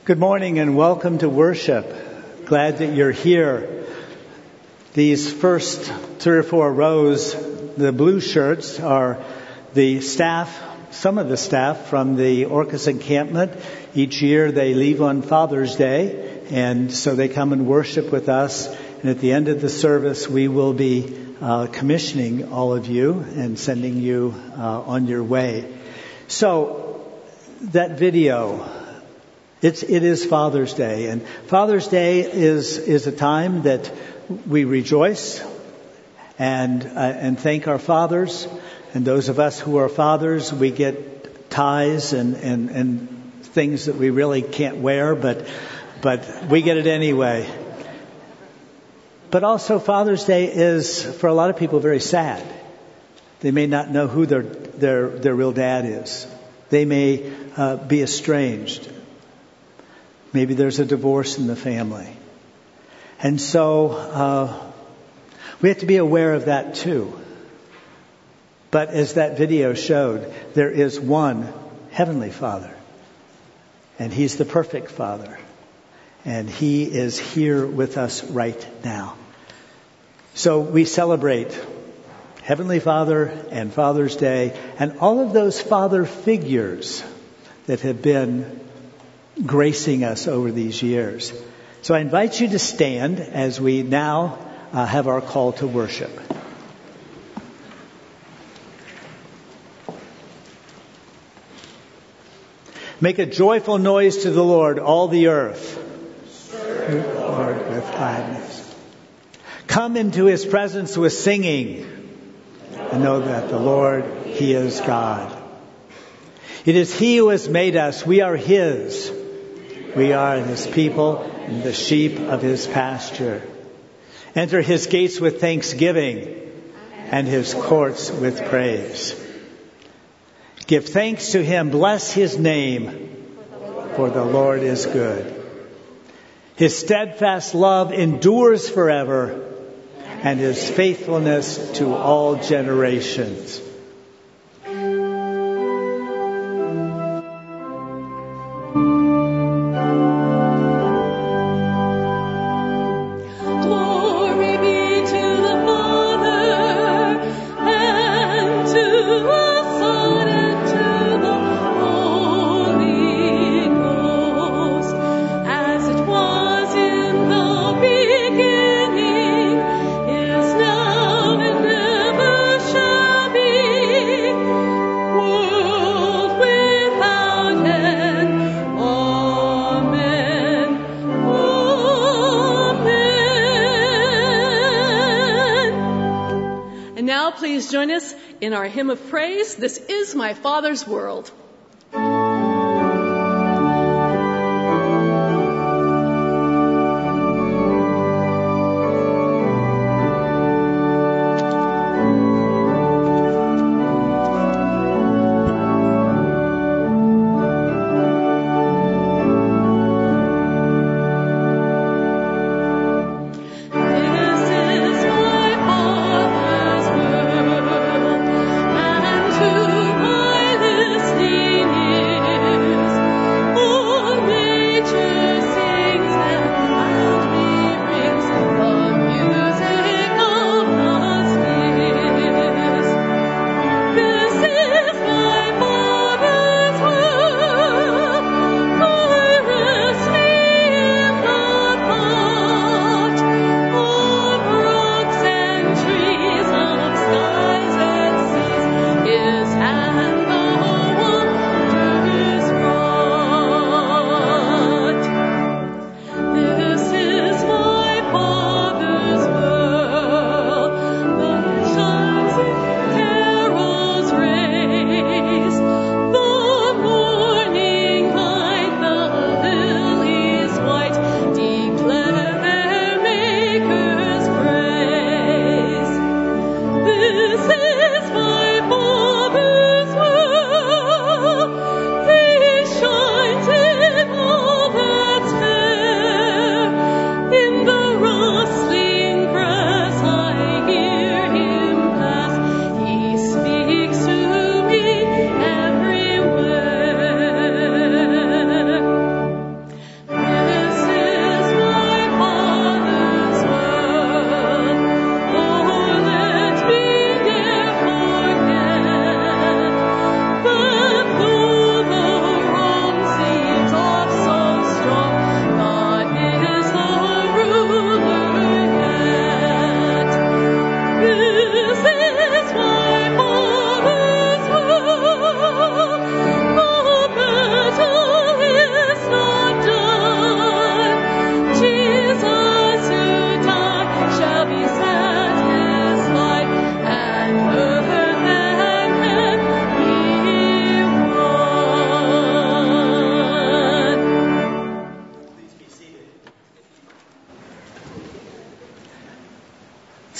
Good morning and welcome to worship. Glad that you're here. These first 3 or 4 rows, the blue shirts, are the staff, some of the staff from the Orcas encampment. Each year they leave on Father's Day, and so they come and worship with us. And at the end of the service, we will be commissioning all of you and sending you on your way. So that video, it is Father's Day, and Father's Day is a time that we rejoice and thank our fathers. And those of us who are fathers, we get ties and things that we really can't wear, but we get it anyway. But also Father's Day is, for a lot of people, very sad. They may not know who their real dad is. They may be estranged. Maybe there's a divorce in the family. And so we have to be aware of that too. But as that video showed, there is one Heavenly Father. And He's the perfect Father. And He is here with us right now. So we celebrate Heavenly Father and Father's Day and all of those father figures that have been gracing us over these years. So I invite you to stand as we now have our call to worship. Make a joyful noise to the Lord, all the earth. Serve the Lord with gladness. Come into His presence with singing, and know that the Lord, He is God. It is He who has made us. We are His. We are His people and the sheep of His pasture. Enter His gates with thanksgiving and His courts with praise. Give thanks to Him. Bless His name, for the Lord is good. His steadfast love endures forever, and His faithfulness to all generations. Please join us in our hymn of praise, This Is My Father's World. To my listening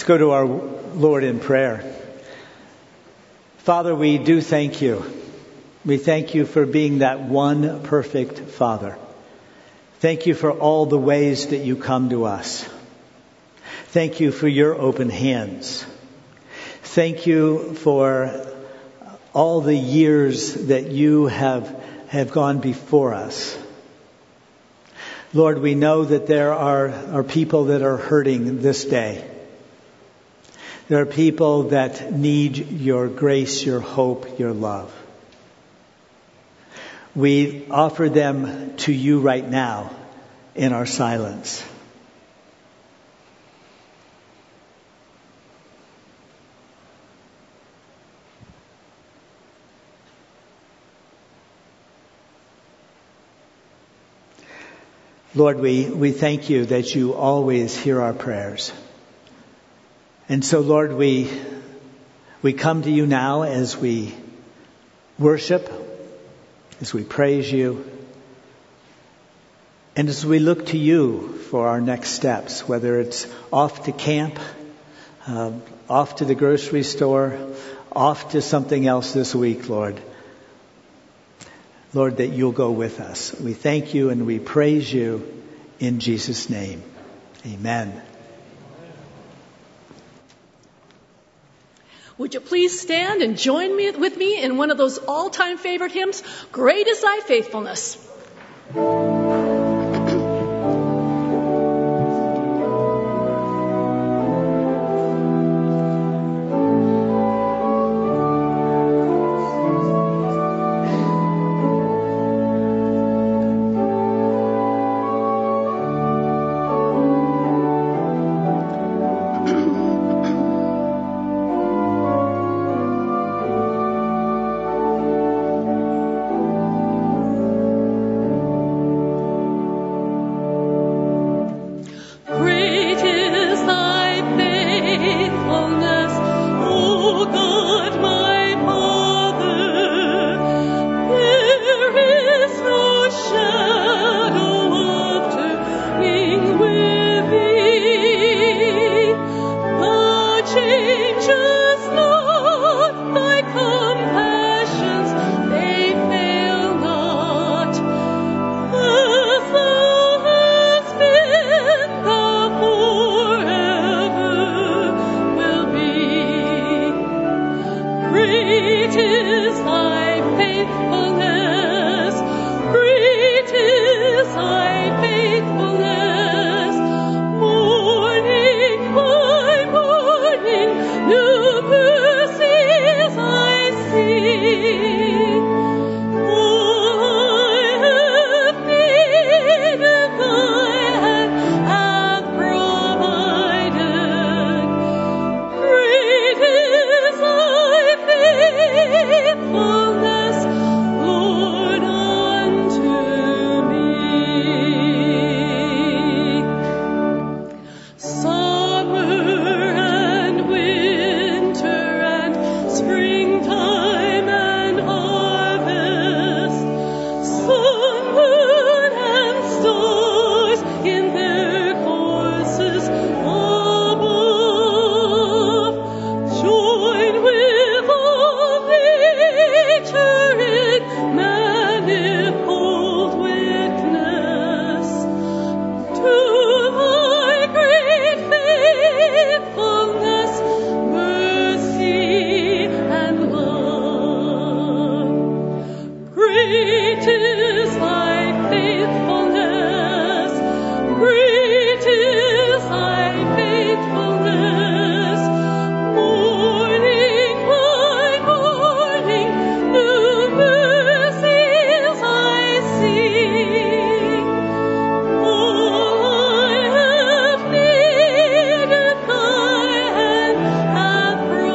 go to our Lord in prayer. Father, we do thank you. We thank you for being that one perfect Father. Thank you for all the ways that you come to us. Thank you for your open hands. Thank you for all the years that you have gone before us. Lord, we know that there are people that are hurting this day. There are people that need your grace, your hope, your love. We offer them to you right now in our silence. Lord, we thank you that you always hear our prayers. And so, Lord, we come to you now as we worship, as we praise you, and as we look to you for our next steps, whether it's off to camp, off to the grocery store, off to something else this week, Lord. Lord, that you'll go with us. We thank you and we praise you in Jesus' name. Amen. Would you please stand and join with me in one of those all-time favorite hymns, Great is Thy Faithfulness.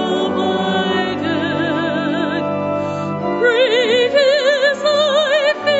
Great is thy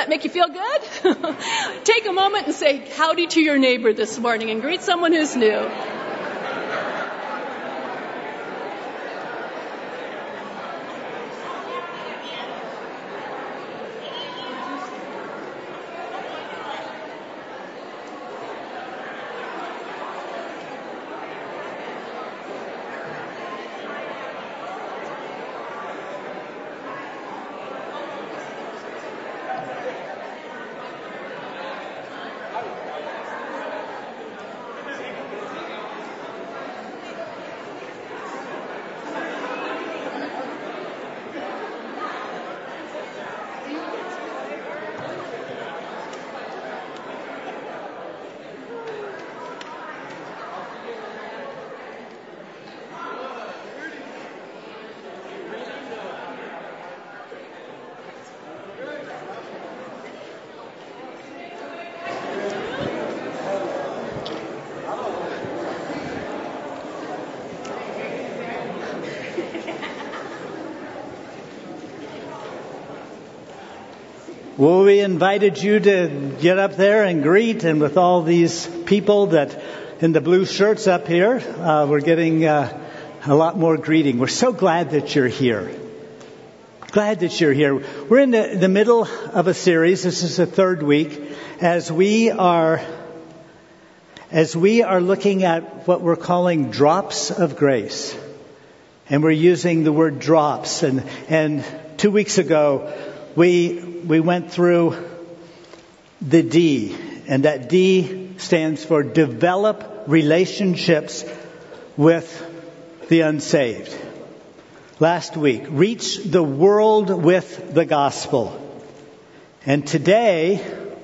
that make you feel good? Take a moment and say howdy to your neighbor this morning and greet someone who's new. Well, we invited you to get up there and greet, and with all these people that in the blue shirts up here, we're getting a lot more greeting. We're so glad that you're here. Glad that you're here. We're in the middle of a series. This is the third week as we are looking at what we're calling drops of grace. And we're using the word drops. And 2 weeks ago, we went through the D, and that D stands for develop relationships with the unsaved. Last week, reach the world with the gospel. And today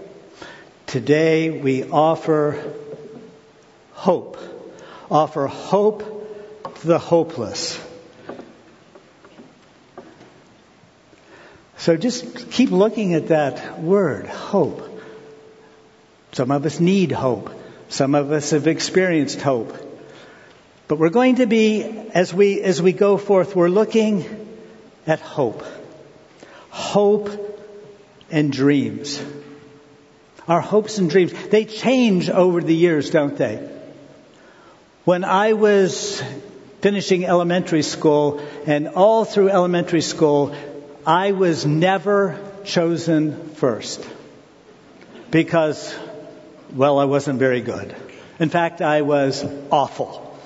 we offer hope. Offer hope to the hopeless. So just keep looking at that word, hope. Some of us need hope. Some of us have experienced hope. But we're going to be, as we go forth, we're looking at hope. Hope and dreams. Our hopes and dreams, they change over the years, don't they? When I was finishing elementary school, and all through elementary school, I was never chosen first because, well, I wasn't very good. In fact, I was awful.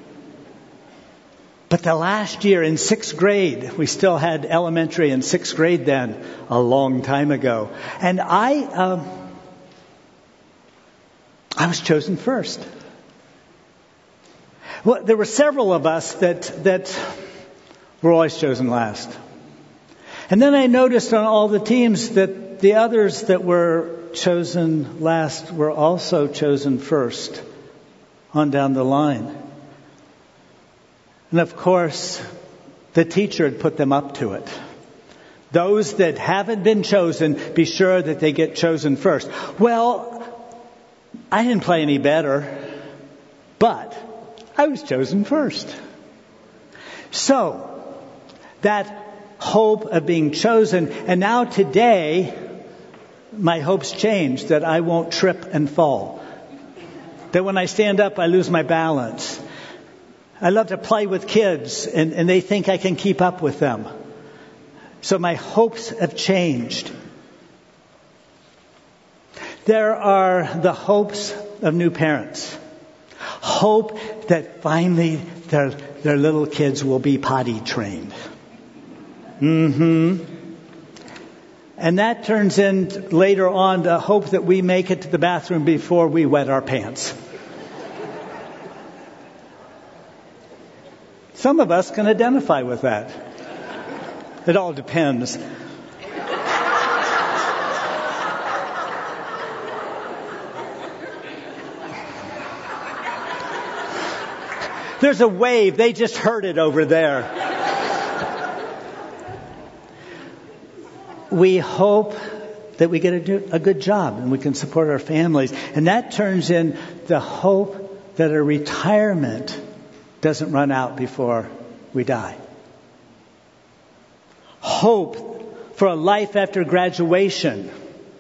But the last year in 6th grade, we still had elementary in 6th grade then, a long time ago. And I was chosen first. Well, there were several of us that were always chosen last. And then I noticed on all the teams that the others that were chosen last were also chosen first on down the line. And of course, the teacher had put them up to it. Those that haven't been chosen, be sure that they get chosen first. Well, I didn't play any better, but I was chosen first. So, that hope of being chosen, and now today, my hopes change, that I won't trip and fall. That when I stand up, I lose my balance. I love to play with kids, and they think I can keep up with them. So my hopes have changed. There are the hopes of new parents. Hope that finally their little kids will be potty trained. And that turns in later on the hope that we make it to the bathroom before we wet our pants. Some of us can identify with that. It all depends. There's a wave. They just heard it over there. We hope that we get a good job and we can support our families. And that turns in the hope that a retirement doesn't run out before we die. Hope for a life after graduation.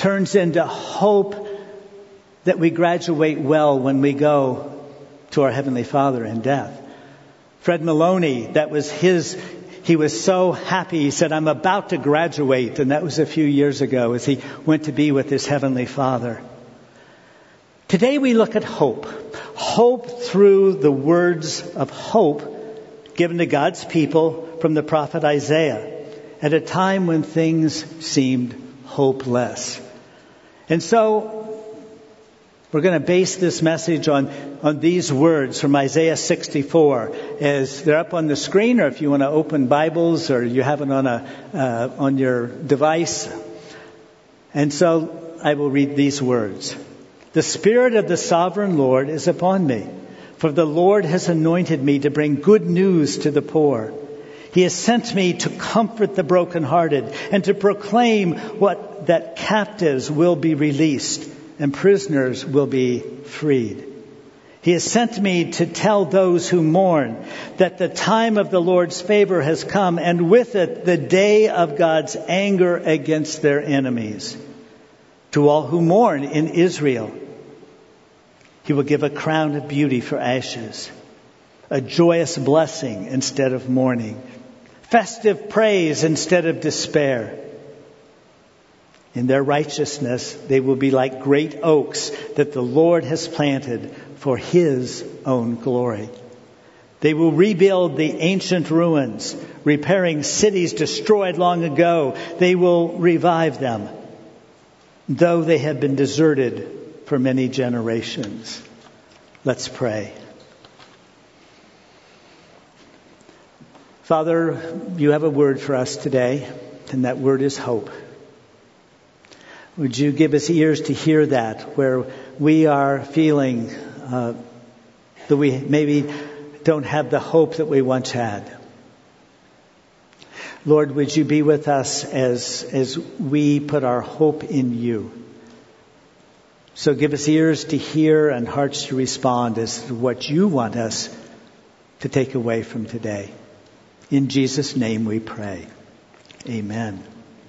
turns into hope that we graduate well when we go to our Heavenly Father in death. Fred Maloney, he was so happy. He said, I'm about to graduate. And that was a few years ago as he went to be with his Heavenly Father. Today we look at hope. Hope through the words of hope given to God's people from the prophet Isaiah at a time when things seemed hopeless. And so we're going to base this message on these words from Isaiah 64, as they're up on the screen, or if you want to open Bibles or you have it on your device. And so I will read these words. The Spirit of the Sovereign Lord is upon me, for the Lord has anointed me to bring good news to the poor. He has sent me to comfort the brokenhearted and to proclaim that captives will be released and prisoners will be freed. He has sent me to tell those who mourn that the time of the Lord's favor has come, and with it the day of God's anger against their enemies. To all who mourn in Israel, He will give a crown of beauty for ashes, a joyous blessing instead of mourning, festive praise instead of despair. In their righteousness, they will be like great oaks that the Lord has planted for His own glory. They will rebuild the ancient ruins, repairing cities destroyed long ago. They will revive them, though they have been deserted for many generations. Let's pray. Father, you have a word for us today, and that word is hope. Would you give us ears to hear that, where we are feeling that we maybe don't have the hope that we once had. Lord, would you be with us as we put our hope in you? So give us ears to hear and hearts to respond as to what you want us to take away from today. In Jesus' name we pray. Amen.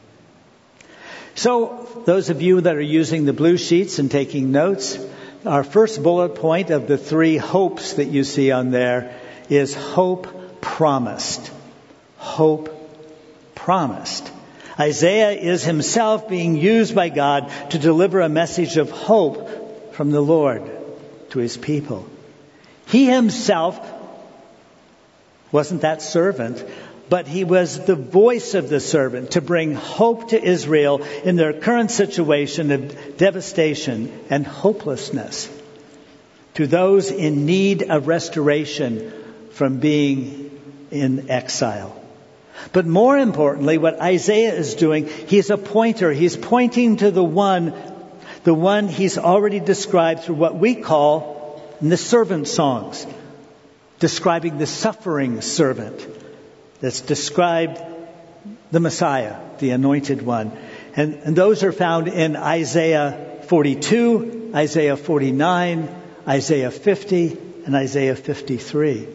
So, those of you that are using the blue sheets and taking notes, our first bullet point of the 3 hopes that you see on there is hope promised. Hope promised. Isaiah is himself being used by God to deliver a message of hope from the Lord to His people. He himself wasn't that servant, but he was the voice of the servant to bring hope to Israel in their current situation of devastation and hopelessness, to those in need of restoration from being in exile. But more importantly, what Isaiah is doing, he's a pointer. He's pointing to the one he's already described through what we call the servant songs, describing the suffering servant. That's described the Messiah, the anointed one. And those are found in Isaiah 42, Isaiah 49, Isaiah 50, and Isaiah 53.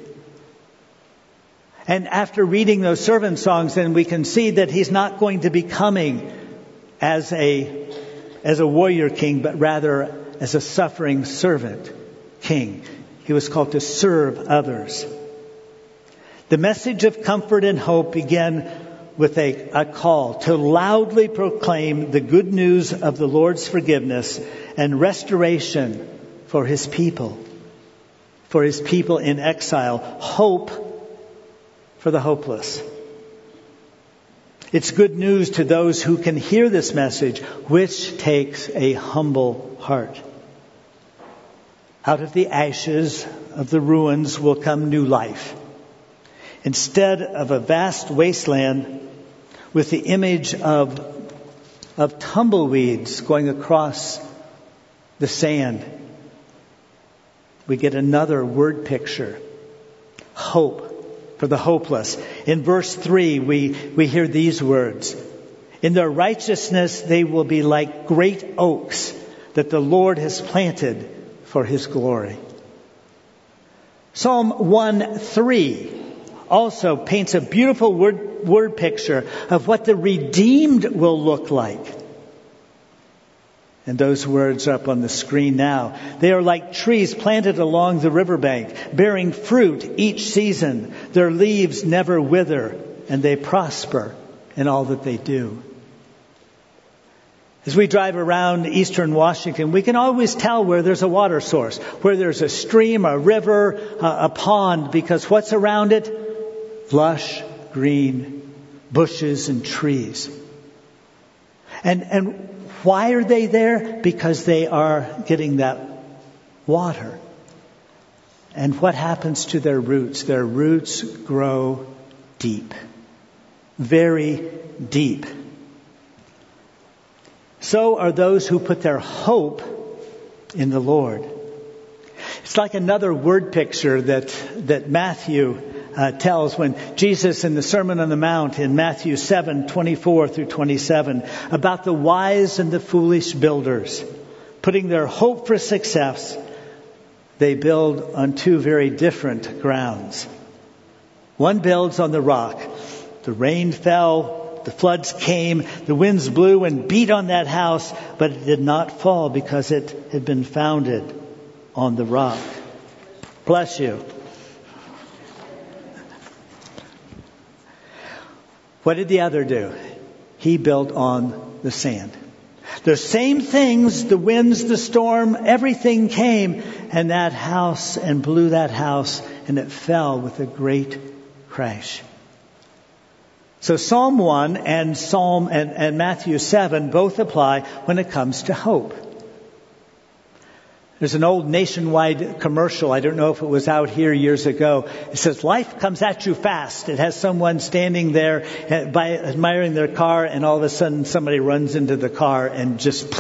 And after reading those servant songs, then we can see that he's not going to be coming as a warrior king, but rather as a suffering servant king. He was called to serve others. The message of comfort and hope began with a call to loudly proclaim the good news of the Lord's forgiveness and restoration for His people in exile, hope for the hopeless. It's good news to those who can hear this message, which takes a humble heart. Out of the ashes of the ruins will come new life. Instead of a vast wasteland with the image of tumbleweeds going across the sand, we get another word picture. Hope for the hopeless. In verse 3, we hear these words. In their righteousness they will be like great oaks that the Lord has planted for His glory. Psalm 1:3 also paints a beautiful word picture of what the redeemed will look like. And those words are up on the screen now. They are like trees planted along the riverbank, bearing fruit each season. Their leaves never wither, and they prosper in all that they do. As we drive around eastern Washington, we can always tell where there's a water source, where there's a stream, a river, a pond, because what's around it? Lush, green bushes and trees. And why are they there? Because they are getting that water. And what happens to their roots? Their roots grow deep. Very deep. So are those who put their hope in the Lord. It's like another word picture that Matthew tells when Jesus in the Sermon on the Mount in Matthew 7:24 through 27 about the wise and the foolish builders. Putting their hope for success, they build on two very different grounds. One builds on the rock. The rain fell, the floods came, the winds blew and beat on that house, but it did not fall because it had been founded on the rock. Bless you. What did the other do? He built on the sand. The same things, the winds, the storm, everything came, and that house, and blew that house, and it fell with a great crash. So Psalm 1 and Matthew 7 both apply when it comes to hope. There's an old Nationwide commercial. I don't know if it was out here years ago. It says, life comes at you fast. It has someone standing there admiring their car, and all of a sudden somebody runs into the car and just...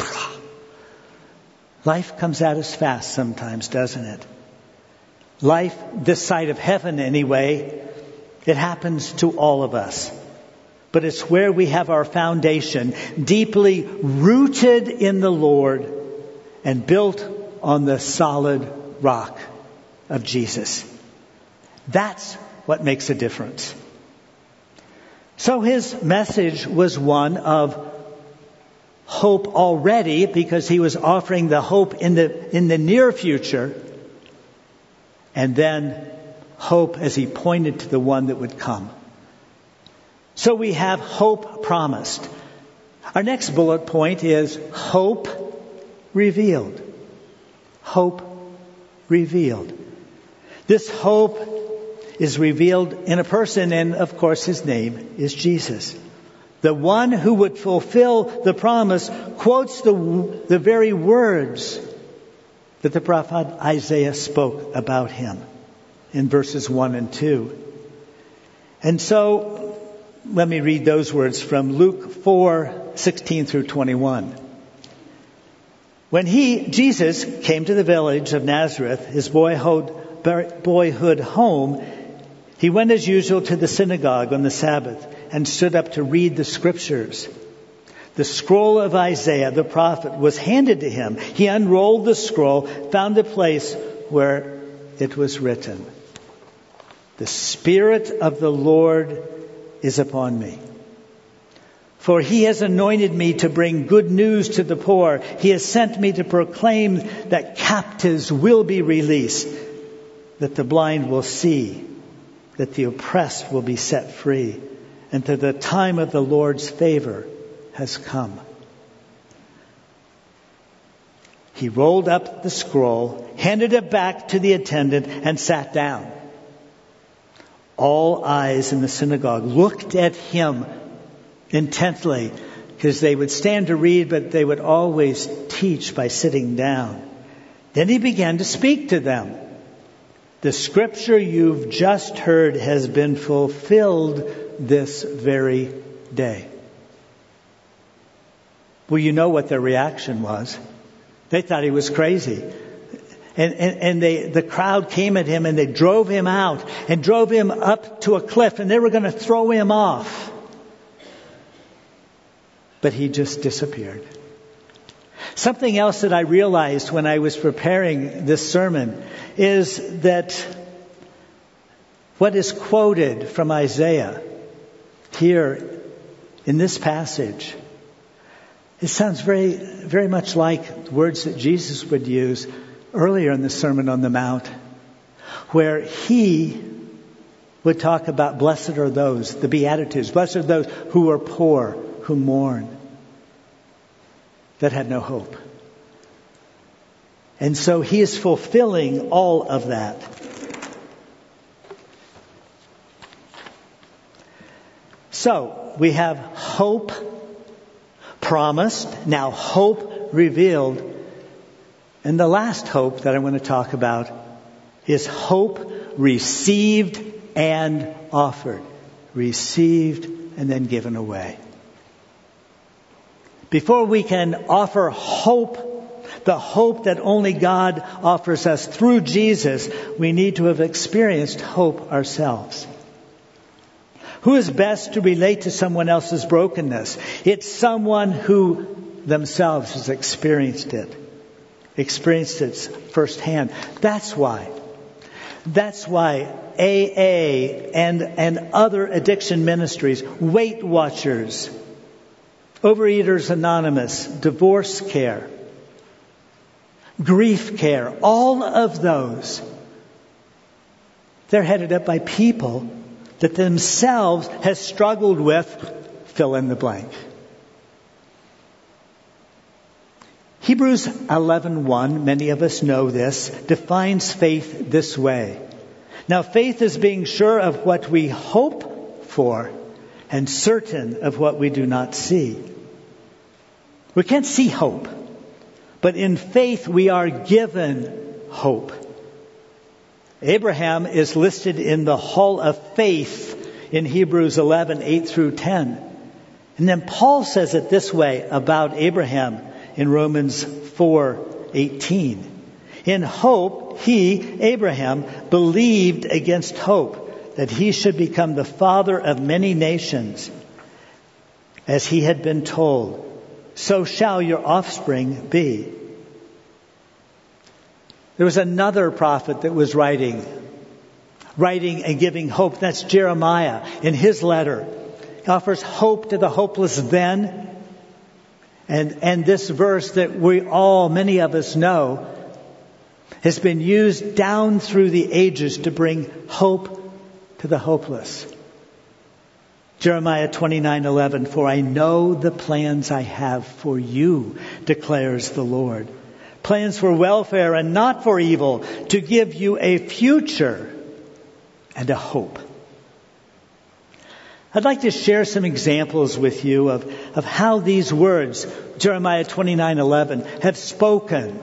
Life comes at us fast sometimes, doesn't it? Life, this side of heaven anyway, it happens to all of us. But it's where we have our foundation deeply rooted in the Lord and built on the solid rock of Jesus. That's what makes a difference. So his message was one of hope already, because he was offering the hope in the near future, and then hope as he pointed to the one that would come. So we have hope promised. Our next bullet point is hope revealed. Hope revealed. This hope is revealed in a person, and of course his name is Jesus. The one who would fulfill the promise quotes the very words that the prophet Isaiah spoke about him in verses 1 and 2. And so let me read those words from Luke 4:16 through 21. When Jesus, came to the village of Nazareth, his boyhood home, he went as usual to the synagogue on the Sabbath and stood up to read the scriptures. The scroll of Isaiah, the prophet, was handed to him. He unrolled the scroll, found the place where it was written, "The Spirit of the Lord is upon me. For he has anointed me to bring good news to the poor. He has sent me to proclaim that captives will be released, that the blind will see, that the oppressed will be set free, and that the time of the Lord's favor has come." He rolled up the scroll, handed it back to the attendant, and sat down. All eyes in the synagogue looked at him intently, because they would stand to read, but they would always teach by sitting down. Then he began to speak to them. "The scripture you've just heard has been fulfilled this very day." Well, you know what their reaction was. They thought he was crazy. And the crowd came at him, and they drove him out and drove him up to a cliff, and they were going to throw him off. But he just disappeared. Something else that I realized when I was preparing this sermon is that what is quoted from Isaiah here in this passage It sounds very, very much like words that Jesus would use earlier in the Sermon on the Mount, where he would talk about blessed are those, the Beatitudes, blessed are those who are poor, who mourn, that had no hope. And so he is fulfilling all of that. So we have hope promised, now hope revealed. And the last hope that I want to talk about is hope received and offered. Received and then given away. Before we can offer hope, the hope that only God offers us through Jesus, we need to have experienced hope ourselves. Who is best to relate to someone else's brokenness? It's someone who themselves has experienced it firsthand. That's why AA and other addiction ministries, Weight Watchers, Overeaters Anonymous, Divorce Care, Grief Care, all of those, they're headed up by people that themselves has struggled with fill in the blank. Hebrews 11:1, many of us know this, defines faith this way. Now faith is being sure of what we hope for and certain of what we do not see. We can't see hope, but in faith we are given hope. Abraham is listed in the Hall of Faith in Hebrews 11:8 through 10. And then Paul says it this way about Abraham in Romans 4:18. In hope, he, Abraham, believed against hope that he should become the father of many nations, as he had been told, so shall your offspring be. There was another prophet that was writing and giving hope. That's Jeremiah. In his letter, he offers hope to the hopeless then. And this verse that many of us know, has been used down through the ages to bring hope to the hopeless. Jeremiah 29:11, for I know the plans I have for you, declares the Lord. Plans for welfare and not for evil, to give you a future and a hope. I'd like to share some examples with you of how these words, Jeremiah 29:11, have spoken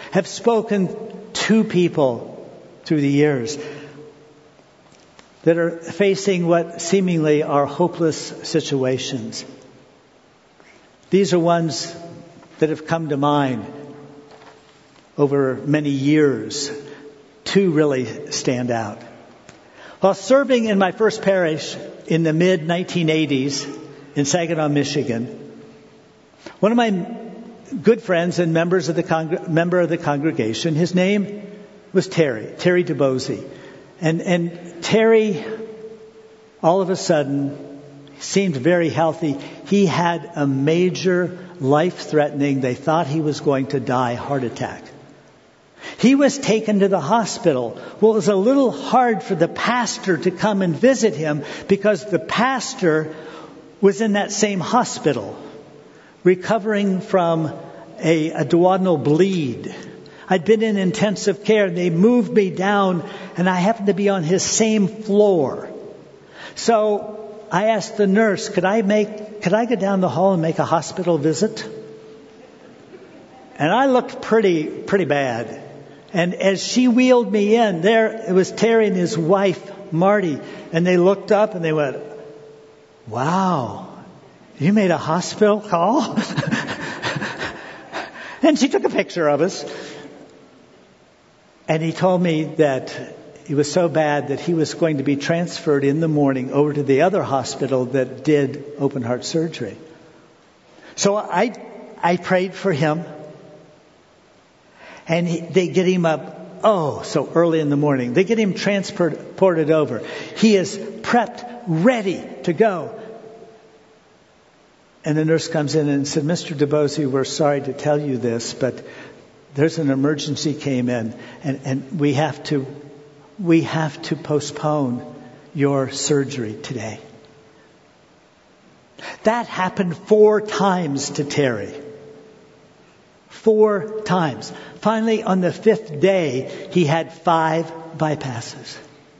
to people through the years that are facing what seemingly are hopeless situations. These are ones that have come to mind over many years. Two really stand out. While serving in my first parish in the mid-1980s in Saginaw, Michigan, one of my good friends and member of the congregation, his name was Terry DeBose. And Terry, all of a sudden, seemed very healthy. He had a major life-threatening, they thought he was going to die, heart attack. He was taken to the hospital. Well, it was a little hard for the pastor to come and visit him because the pastor was in that same hospital, recovering from a duodenal bleed. I'd been in intensive care. They moved me down, and I happened to be on his same floor. So I asked the nurse, could I go down the hall and make a hospital visit? And I looked pretty bad. And as she wheeled me in, there it was Terry and his wife, Marty, and they looked up and they went, wow, you made a hospital call? And she took a picture of us. And he told me that it was so bad that he was going to be transferred in the morning over to the other hospital that did open heart surgery. So I prayed for him. And they get him up, so early in the morning. They get him transported over. He is prepped, ready to go. And the nurse comes in and said, Mr. DeBose, we're sorry to tell you this, but there's an emergency came in, and we have to postpone your surgery today. That happened 4 times to Terry. 4 times. Finally, on the 5th day, he had 5 bypasses.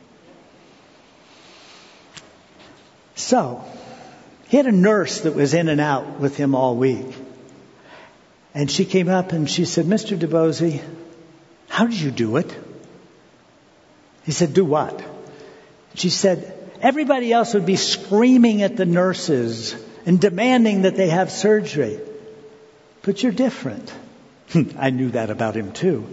So, he had a nurse that was in and out with him all week. And she came up and she said, Mr. DeBose, how did you do it? He said, do what? She said, everybody else would be screaming at the nurses and demanding that they have surgery. But you're different. I knew that about him too.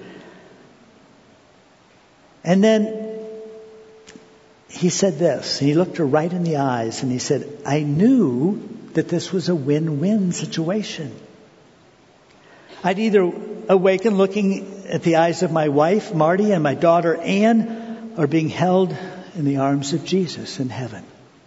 And then he said this. He looked her right in the eyes and he said, I knew that this was a win-win situation. I'd either awaken looking at the eyes of my wife, Marty, and my daughter, Anne, or being held in the arms of Jesus in heaven.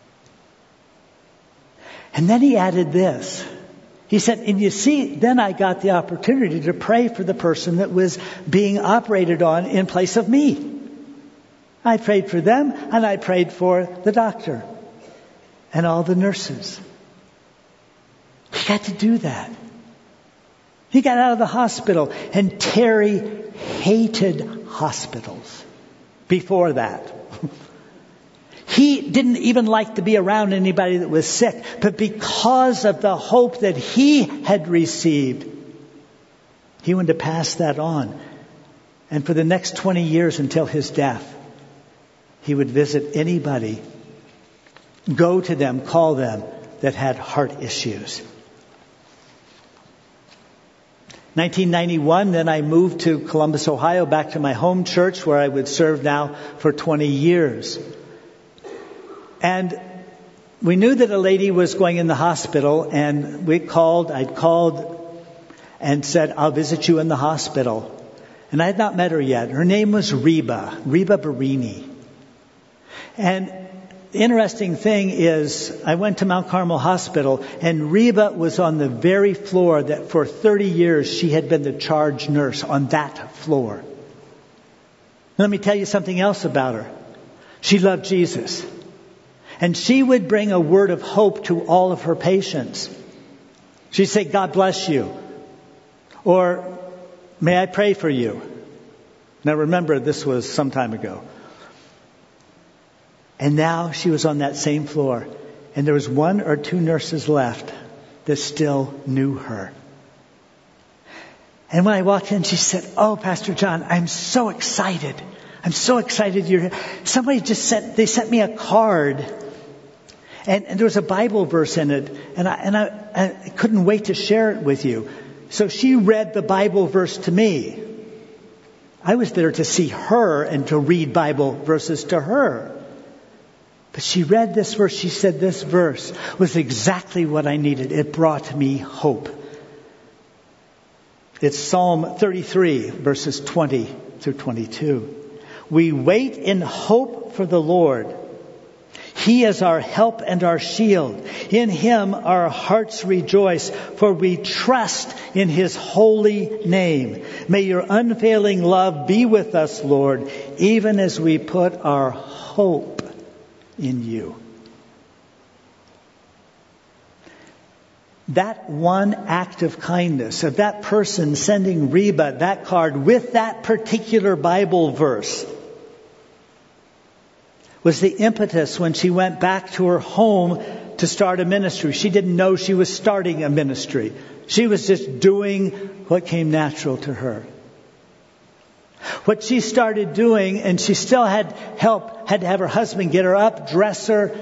And then he added this. He said, and you see, then I got the opportunity to pray for the person that was being operated on in place of me. I prayed for them, and I prayed for the doctor and all the nurses. He got to do that. He got out of the hospital, and Terry hated hospitals before that. He didn't even like to be around anybody that was sick, but because of the hope that he had received, he wanted to pass that on. And for the next 20 years until his death, he would visit anybody, go to them, call them that had heart issues. 1991, then I moved to Columbus, Ohio, back to my home church where I would serve now for 20 years. And we knew that a lady was going in the hospital, and I'd called and said, I'll visit you in the hospital. And I had not met her yet. Her name was Reba Barini. And the interesting thing is, I went to Mount Carmel Hospital, and Reba was on the very floor that for 30 years she had been the charge nurse on that floor. Let me tell you something else about her. She loved Jesus. And she would bring a word of hope to all of her patients. She'd say, God bless you. Or, may I pray for you? Now remember, this was some time ago. And now she was on that same floor. And there was 1 or 2 nurses left that still knew her. And when I walked in, she said, oh, Pastor John, I'm so excited. I'm so excited you're here. Somebody they sent me a card. And there was a Bible verse in it. And I couldn't wait to share it with you. So she read the Bible verse to me. I was there to see her and to read Bible verses to her. But she read this verse. She said this verse was exactly what I needed. It brought me hope. It's Psalm 33, verses 20 through 22. We wait in hope for the Lord. He is our help and our shield. In Him our hearts rejoice, for we trust in His holy name. May your unfailing love be with us, Lord, even as we put our hope in you. That one act of kindness of that person sending Reba that card with that particular Bible verse was the impetus when she went back to her home to start a ministry. She didn't know she was starting a ministry. She was just doing what came natural to her. What she started doing, and she still had help, had to have her husband get her up, dress her,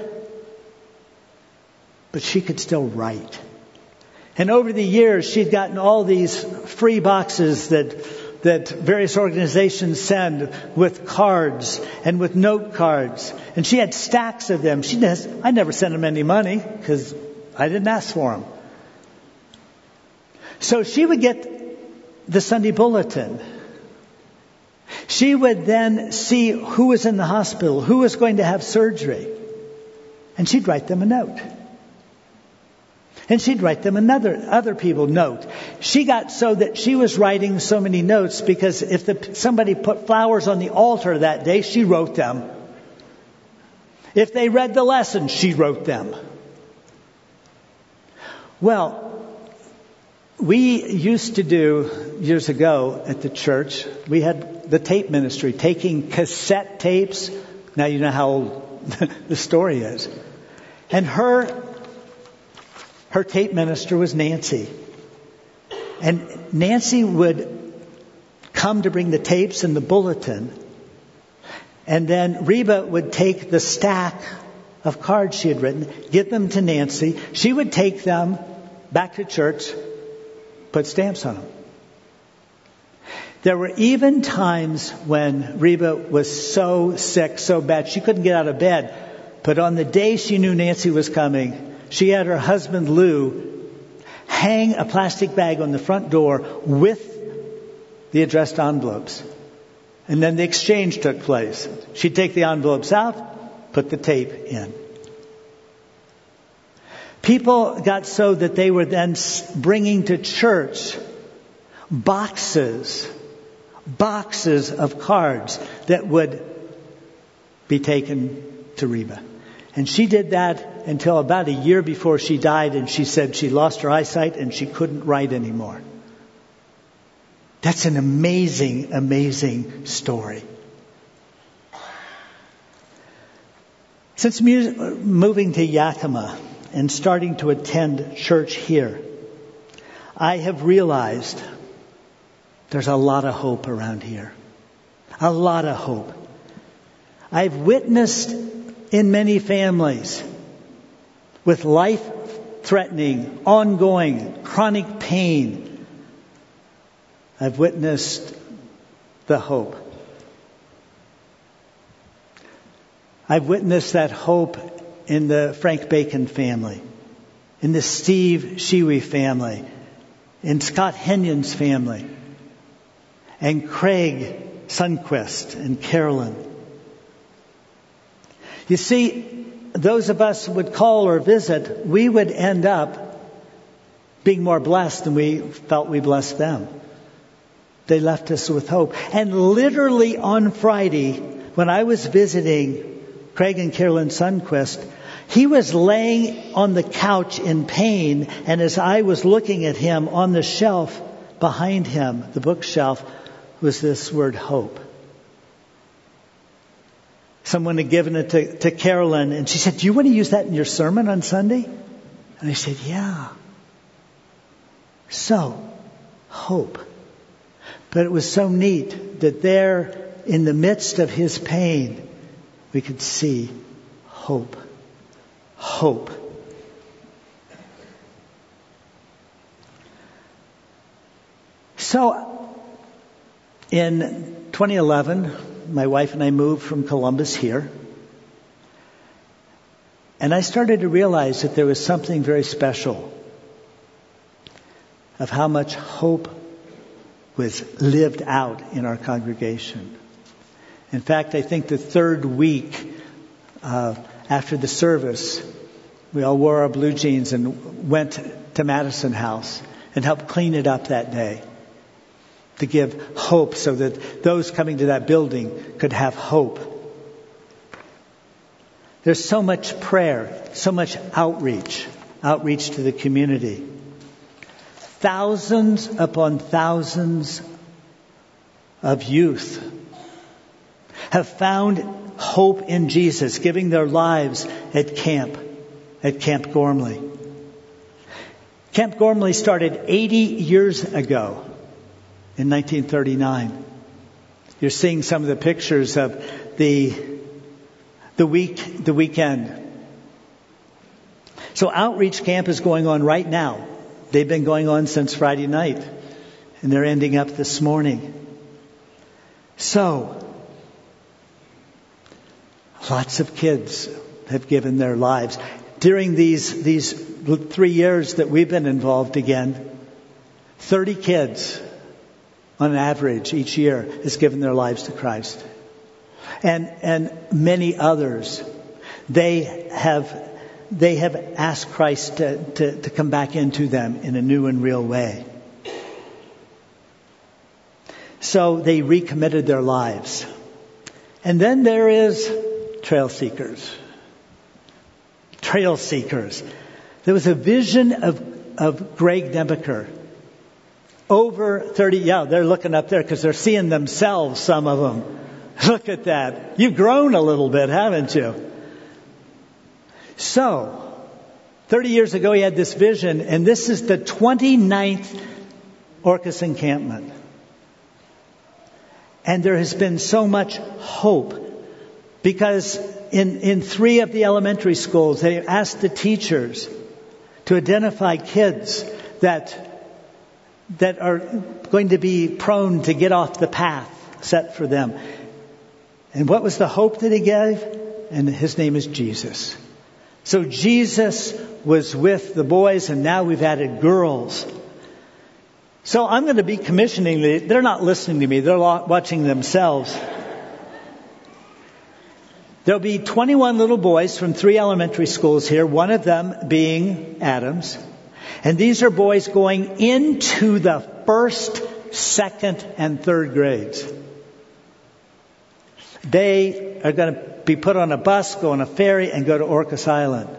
but she could still write. And over the years, she'd gotten all these free boxes that various organizations send with cards and with note cards. And she had stacks of them. I never sent them any money because I didn't ask for them. So she would get the Sunday bulletin. She would then see who was in the hospital, who was going to have surgery. And she'd write them a note. And she'd write them other people note. She got so that she was writing so many notes because if somebody put flowers on the altar that day, she wrote them. If they read the lesson, she wrote them. Well, we used to do, years ago at the church, we had the tape ministry, taking cassette tapes. Now you know how old the story is. And her tape minister was Nancy. And Nancy would come to bring the tapes and the bulletin. And then Reba would take the stack of cards she had written, give them to Nancy. She would take them back to church, put stamps on them. There were even times when Reba was so sick, so bad, she couldn't get out of bed. But on the day she knew Nancy was coming, she had her husband Lou hang a plastic bag on the front door with the addressed envelopes. And then the exchange took place. She'd take the envelopes out, put the tape in. People got so that they were then bringing to church boxes of cards that would be taken to Reba. And she did that until about a year before she died, and she said she lost her eyesight and she couldn't write anymore. That's an amazing, amazing story. Since moving to Yakima and starting to attend church here, I have realized there's a lot of hope around here. A lot of hope. I've witnessed in many families with life-threatening, ongoing, chronic pain, I've witnessed the hope. I've witnessed that hope in the Frank Bacon family, in the Steve Shiwi family, in Scott Henyon's family, and Craig Sundquist and Carolyn. You see, those of us who would call or visit, we would end up being more blessed than we felt we blessed them. They left us with hope. And literally on Friday, when I was visiting Craig and Carolyn Sundquist, he was laying on the couch in pain, and as I was looking at him on the shelf behind him, the bookshelf, was this word hope. Someone had given it to Carolyn, and she said, "Do you want to use that in your sermon on Sunday?" And I said, "Yeah." So, hope. But it was so neat that there, in the midst of his pain, we could see hope. Hope. So, in 2011, my wife and I moved from Columbus here. And I started to realize that there was something very special of how much hope was lived out in our congregation. In fact, I think the third week after the service, we all wore our blue jeans and went to Madison House and helped clean it up that day to give hope so that those coming to that building could have hope. There's so much prayer, so much outreach to the community. Thousands upon thousands of youth have found hope in Jesus, giving their lives at Camp Gormley. Camp Gormley started 80 years ago in 1939. You're seeing some of the pictures of the weekend. So outreach camp is going on right now. They've been going on since Friday night, and they're ending up this morning. So, lots of kids have given their lives. During these 3 years that we've been involved again, 30 kids on average each year has given their lives to Christ. And many others, they have they have asked Christ to come back into them in a new and real way. So they recommitted their lives. And then there is trail seekers. Trail seekers. There was a vision of Greg Nebeker. Over 30, they're looking up there because they're seeing themselves, some of them. Look at that. You've grown a little bit, haven't you? So, 30 years ago he had this vision, and this is the 29th Orcas encampment. And there has been so much hope because in 3 of the elementary schools, they asked the teachers to identify kids that are going to be prone to get off the path set for them. And what was the hope that he gave? And his name is Jesus. So Jesus was with the boys, and now we've added girls. So I'm going to be commissioning they're not listening to me, they're watching themselves. There'll be 21 little boys from 3 elementary schools here, one of them being Adams. And these are boys going into the 1st, 2nd, and 3rd grades. They are going to be put on a bus, go on a ferry, and go to Orcas Island.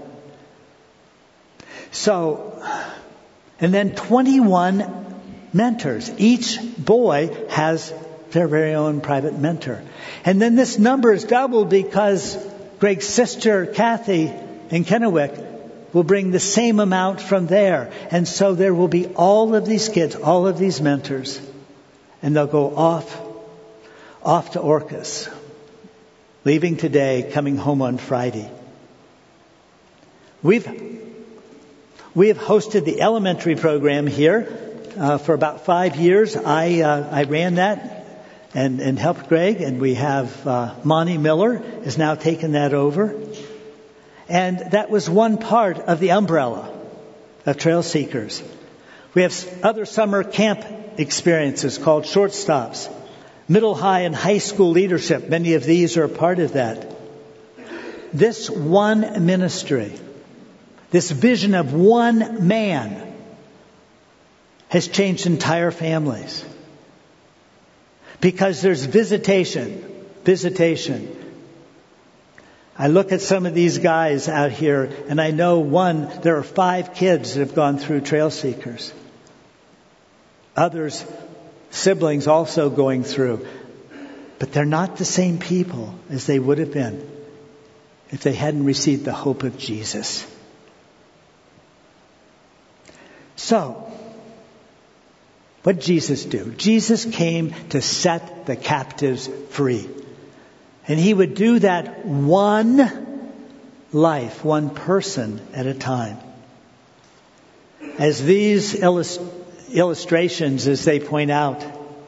So, and then 21 mentors. Each boy has their very own private mentor. And then this number is doubled because Greg's sister, Kathy, in Kennewick, will bring the same amount from there. And so there will be all of these kids, all of these mentors, and they'll go off to Orcas, leaving today, coming home on Friday. We have hosted the elementary program here for about 5 years. I ran that and helped Greg, and we have Monty Miller has now taken that over. And that was one part of the umbrella of Trail Seekers. We have other summer camp experiences called Short Stops. Middle, high, and high school leadership. Many of these are a part of that. This one ministry, this vision of one man, has changed entire families. Because there's visitation. I look at some of these guys out here, and I know there are 5 kids that have gone through Trail Seekers. Others, siblings also going through. But they're not the same people as they would have been if they hadn't received the hope of Jesus. So, what did Jesus do? Jesus came to set the captives free. And he would do that one life, one person at a time. As these illustrations, as they point out,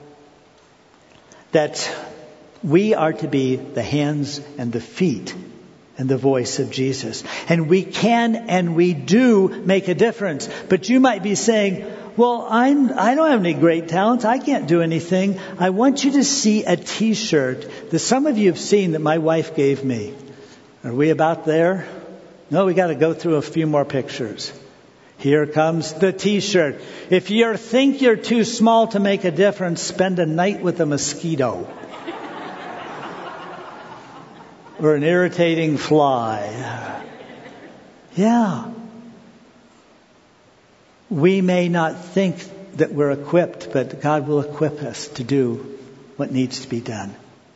that we are to be the hands and the feet and the voice of Jesus. And we can and we do make a difference. But you might be saying, well, I don't have any great talents. I can't do anything. I want you to see a T-shirt that some of you have seen that my wife gave me. Are we about there? No, we got to go through a few more pictures. Here comes the T-shirt. If you think you're too small to make a difference, spend a night with a mosquito. Or an irritating fly. Yeah. We may not think that we're equipped, but God will equip us to do what needs to be done.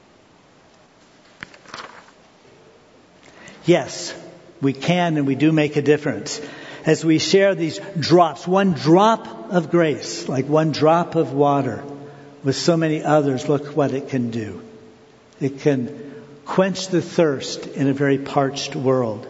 Yes, we can and we do make a difference. As we share these drops, one drop of grace, like one drop of water, with so many others, look what it can do. It can quench the thirst in a very parched world.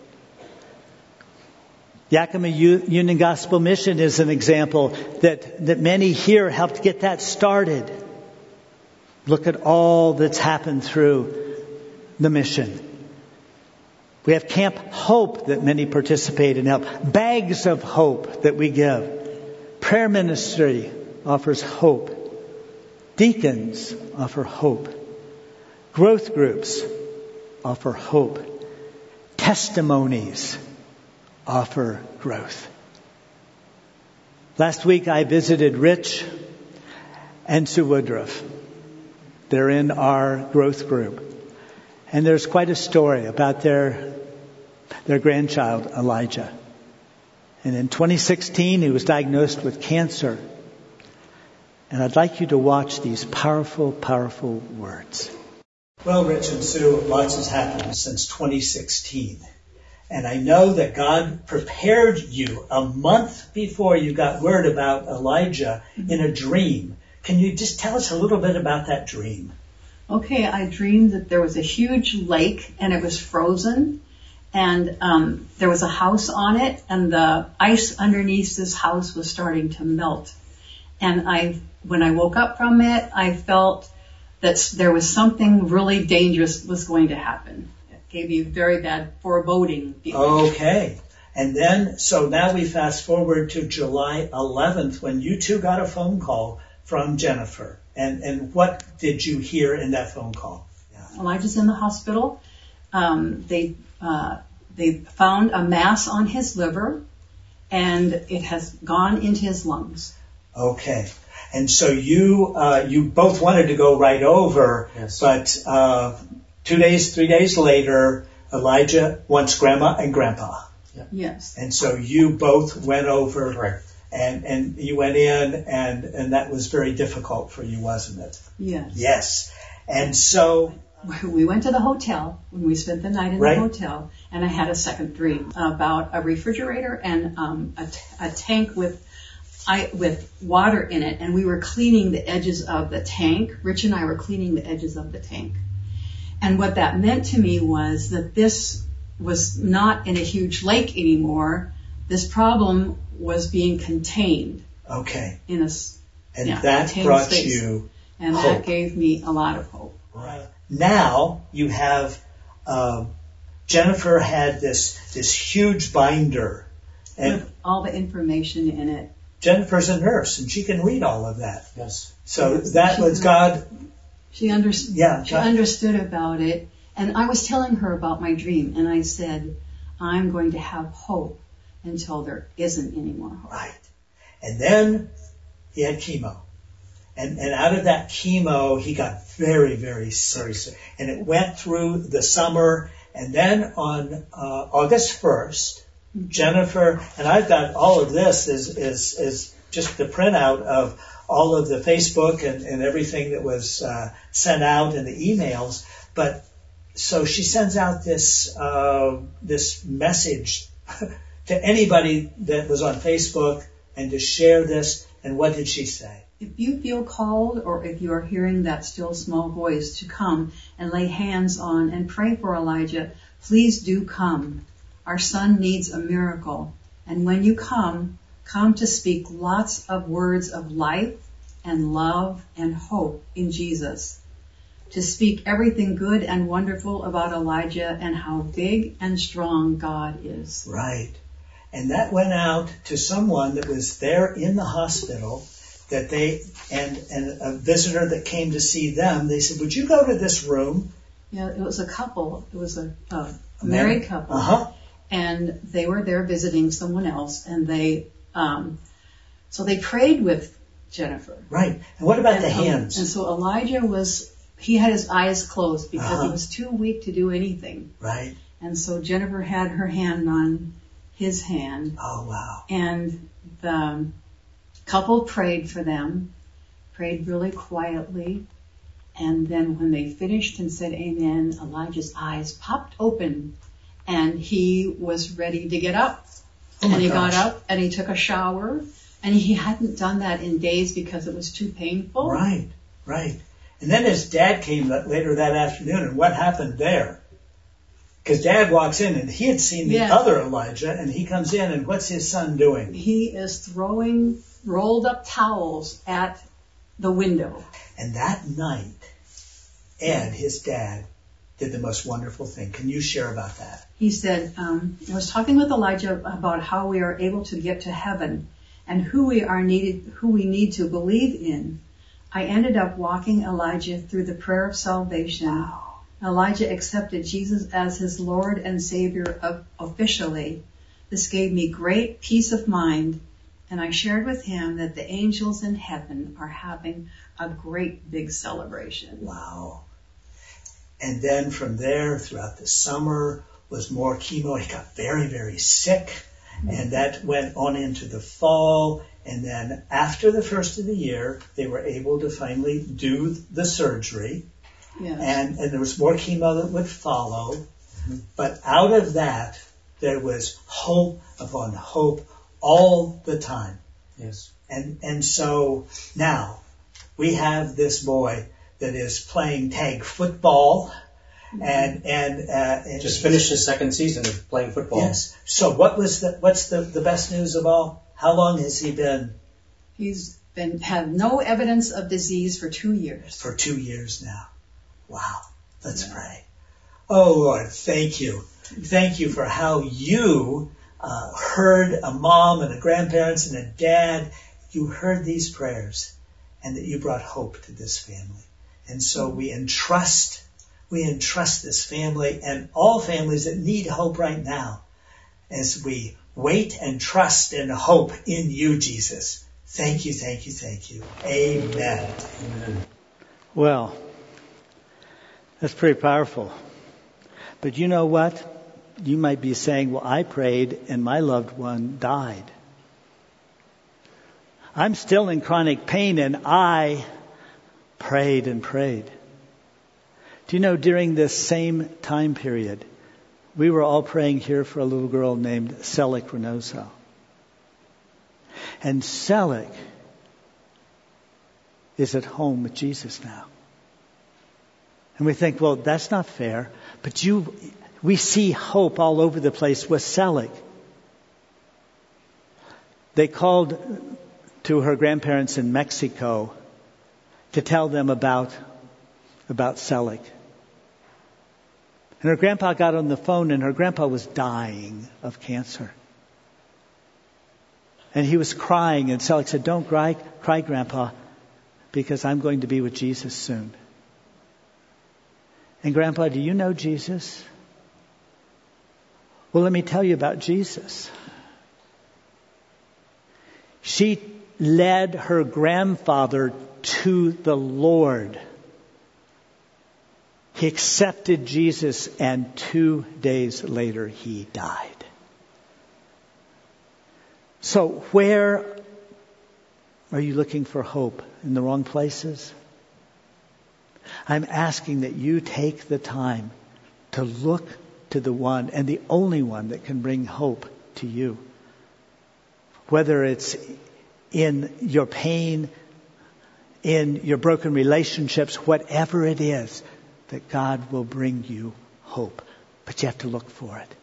Yakima Union Gospel Mission is an example that many here helped get that started. Look at all that's happened through the mission. We have Camp Hope that many participate in help. Bags of Hope that we give. Prayer ministry offers hope. Deacons offer hope. Growth groups offer hope. Testimonies offer growth. Last week I visited Rich and Sue Woodruff. They're in our growth group. And there's quite a story about their grandchild, Elijah. And in 2016, he was diagnosed with cancer. And I'd like you to watch these powerful, powerful words. Well, Rich and Sue, lots has happened since 2016. And I know that God prepared you a month before you got word about Elijah in a dream. Can you just tell us a little bit about that dream? Okay, I dreamed that there was a huge lake and it was frozen. And there was a house on it, and the ice underneath this house was starting to melt. And when I woke up from it, I felt that there was something really dangerous was going to happen. It gave you very bad foreboding. Okay. And then, so now we fast forward to July 11th when you two got a phone call from Jennifer. And what did you hear in that phone call? Yeah. Elijah's in the hospital. They found a mass on his liver, and it has gone into his lungs. Okay. And so you both wanted to go right over, yes. But 3 days later, Elijah wants Grandma and Grandpa. Yeah. Yes. And so you both went over, right. and you went in, and that was very difficult for you, wasn't it? Yes. Yes. And so we went to the hotel when we spent the night in the hotel, and I had a second dream about a refrigerator and a tank with water in it, and we were cleaning the edges of the tank. Rich and I were cleaning the edges of the tank. And what that meant to me was that this was not in a huge lake anymore. This problem was being contained. Okay. That brought space. You and hope. That gave me a lot of hope. Right. Now you have Jennifer had this huge binder, and with all the information in it. Jennifer's a nurse, and she can read all of that. Yes. So that was God. She understood. Yeah, she understood about it, and I was telling her about my dream, and I said, "I'm going to have hope until there isn't any more hope." Right. And then he had chemo, and out of that chemo, he got very, very sick, and it went through the summer, and then on August 1st. Jennifer, and I've got all of this is just the printout of all of the Facebook and everything that was sent out and the emails. But so she sends out this message to anybody that was on Facebook and to share this. And what did she say? If you feel called, or if you are hearing that still small voice to come and lay hands on and pray for Elijah, please do come. Our son needs a miracle. And when you come to speak lots of words of life and love and hope in Jesus. To speak everything good and wonderful about Elijah and how big and strong God is. Right. And that went out to someone that was there in the hospital, that and a visitor that came to see them. They said, "Would you go to this room?" Yeah, it was a couple. It was a married couple. Uh-huh. And they were there visiting someone else, and so they prayed with Jennifer. Right. And what about the hands? And so Elijah he had his eyes closed because he was too weak to do anything. Right. And so Jennifer had her hand on his hand. Oh, wow. And the couple prayed for them, prayed really quietly. And then when they finished and said amen, Elijah's eyes popped open. And he was ready to get up. Oh and he got up and he took a shower. And he hadn't done that in days because it was too painful. Right, right. And then his dad came later that afternoon. And what happened there? Because Dad walks in and he had seen the other Elijah. And he comes in, and what's his son doing? He is throwing rolled up towels at the window. And that night, Ed, his dad, did the most wonderful thing. Can you share about that? He said, I was talking with Elijah about how we are able to get to heaven and who we need to believe in. I ended up walking Elijah through the prayer of salvation. Wow. Elijah accepted Jesus as his Lord and Savior officially. This gave me great peace of mind, and I shared with him that the angels in heaven are having a great big celebration. Wow. And then from there, throughout the summer, was more chemo. He got very, very sick, and that went on into the fall. And then after the first of the year, they were able to finally do the surgery. Yes. And there was more chemo that would follow. But out of that, there was hope upon hope all the time. Yes. And so now we have this boy that is playing tag football and Just finished his second season of playing football. Yes. So what's the best news of all? How long has he been? He's had no evidence of disease for 2 years. For 2 years now. Wow. Let's pray. Oh Lord, thank you. Thank you for how you heard a mom and a grandparents and a dad. You heard these prayers and that you brought hope to this family. And so we entrust this family and all families that need hope right now as we wait and trust and hope in you, Jesus. Thank you, thank you, thank you. Amen. Amen. Well, that's pretty powerful. But you know what? You might be saying, well, I prayed and my loved one died. I'm still in chronic pain and I prayed and prayed. Do you know, during this same time period, we were all praying here for a little girl named Selick Reynoso. And Selick is at home with Jesus now. And we think, well, that's not fair. But we see hope all over the place with Selick. They called to her grandparents in Mexico to tell them about Selick. And her grandpa got on the phone, and her grandpa was dying of cancer. And he was crying, and Selick said, don't cry, Grandpa, because I'm going to be with Jesus soon. And Grandpa, do you know Jesus? Well, let me tell you about Jesus. She led her grandfather to the Lord. He accepted Jesus, and 2 days later he died. So where are you looking for hope? In the wrong places? I'm asking that you take the time to look to the one and the only one that can bring hope to you. Whether it's in your pain, in your broken relationships, whatever it is, that God will bring you hope. But you have to look for it.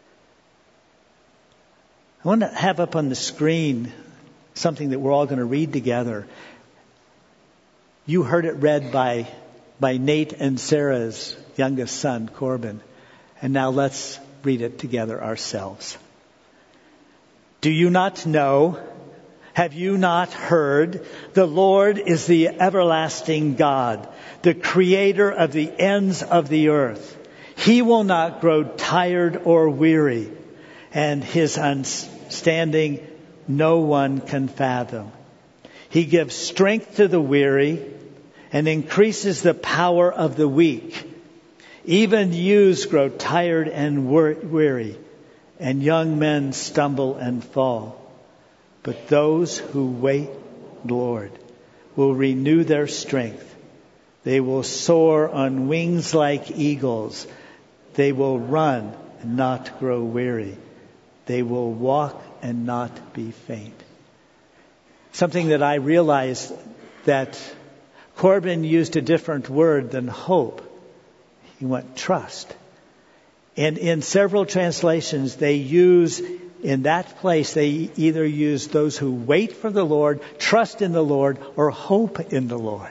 I want to have up on the screen something that we're all going to read together. You heard it read by Nate and Sarah's youngest son, Corbin. And now let's read it together ourselves. Do you not know? Have you not heard? The Lord is the everlasting God, the creator of the ends of the earth. He will not grow tired or weary, and his understanding no one can fathom. He gives strength to the weary and increases the power of the weak. Even youths grow tired and weary, and young men stumble and fall. But those who wait, Lord, will renew their strength. They will soar on wings like eagles. They will run and not grow weary. They will walk and not be faint. Something that I realized that Corbin used a different word than hope. He went trust. And in several translations, they use, in that place, they either use those who wait for the Lord, trust in the Lord, or hope in the Lord.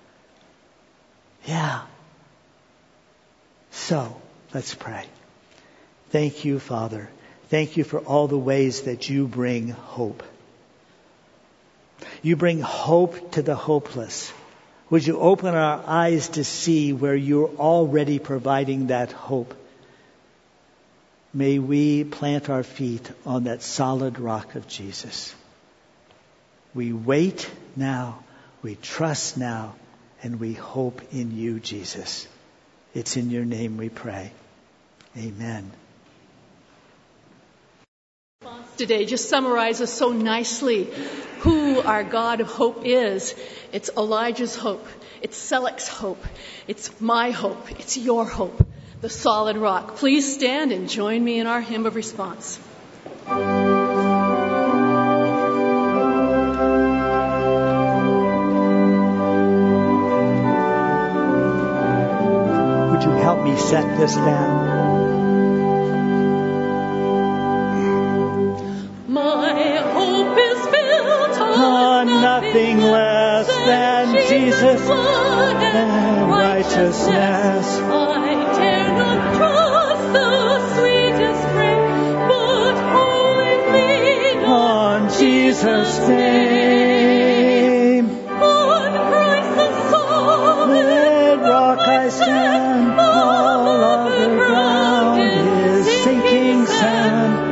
Yeah. So, let's pray. Thank you, Father. Thank you for all the ways that you bring hope. You bring hope to the hopeless. Would you open our eyes to see where you're already providing that hope? may we plant our feet on that solid rock of Jesus. We wait now, we trust now, and we hope in you, Jesus. It's in your name we pray. Amen. Today just summarizes so nicely who our God of hope is. It's Elijah's hope. It's Selleck's hope. It's my hope. It's your hope. The solid rock. Please stand and join me in our hymn of response. Would you help me set this down? Nothing less than Jesus and righteousness. I dare not trust the sweetest frame, but wholly lean on Jesus' name. On Christ the solid rock I stand. All other ground is sinking sand.